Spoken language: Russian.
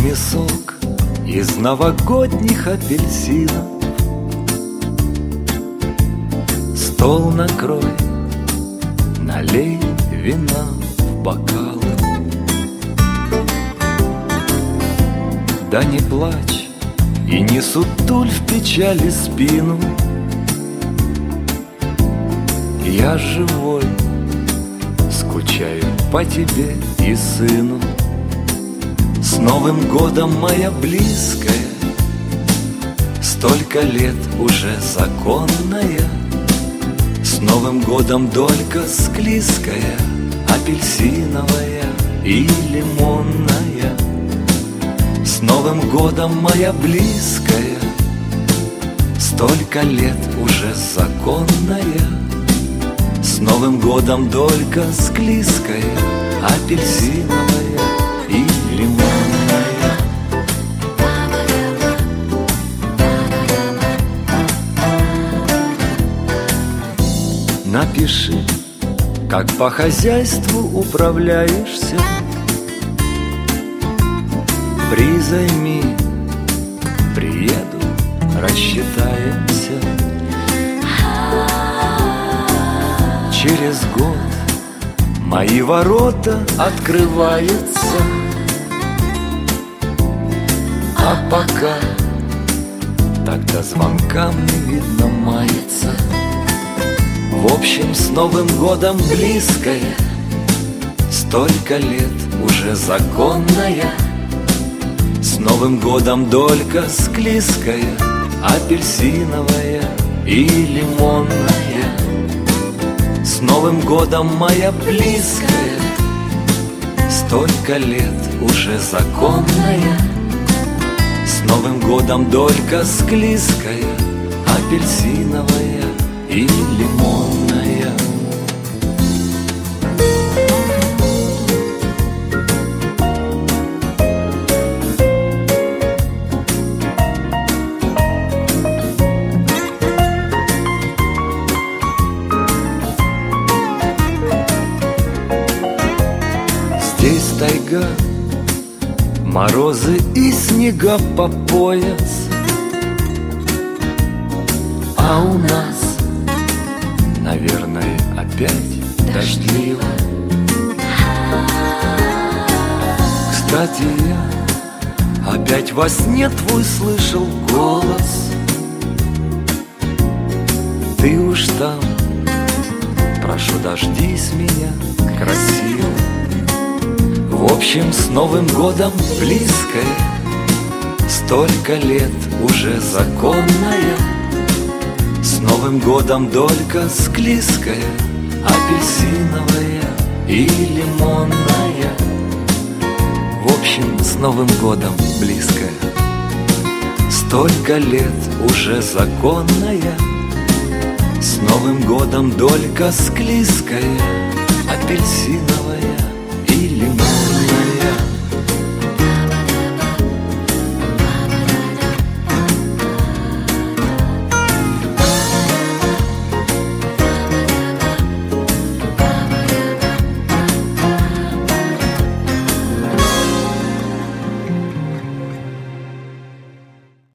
возьми сок из новогодних апельсинов, стол накрой, налей вина в бокалы. Да не плачь и не сутуль в печали спину, я живой, скучаю по тебе и сыну. С Новым годом, моя близкая, столько лет уже законная. С Новым годом долька склизкая, апельсиновая и лимонная. С Новым годом, моя близкая, столько лет уже законная. С Новым годом долька склизкая, апельсиновая и лимонная. Напиши, как по хозяйству управляешься. Призайми, приеду, рассчитаемся. Через год мои ворота открываются. А пока тогда звонкам не видно мается. В общем, с Новым годом, близкая, столько лет уже законная. С Новым годом долька склизкая, апельсиновая и лимонная. С Новым годом, моя близкая, столько лет уже законная. С Новым годом долька склизкая, апельсиновая и лимонная. Здесь тайга, морозы и снега по пояс, а у нас, наверное, опять дождливо. Кстати, я опять во сне твой слышал голос. Ты уж там, прошу, дождись меня красиво. В общем, с Новым годом, близкая, столько лет уже законная. С Новым годом долька склизкая, апельсиновая и лимонная. В общем, с Новым годом, близкая, столько лет уже законная. С Новым годом долька склизкая, апельсиновая и лимонная.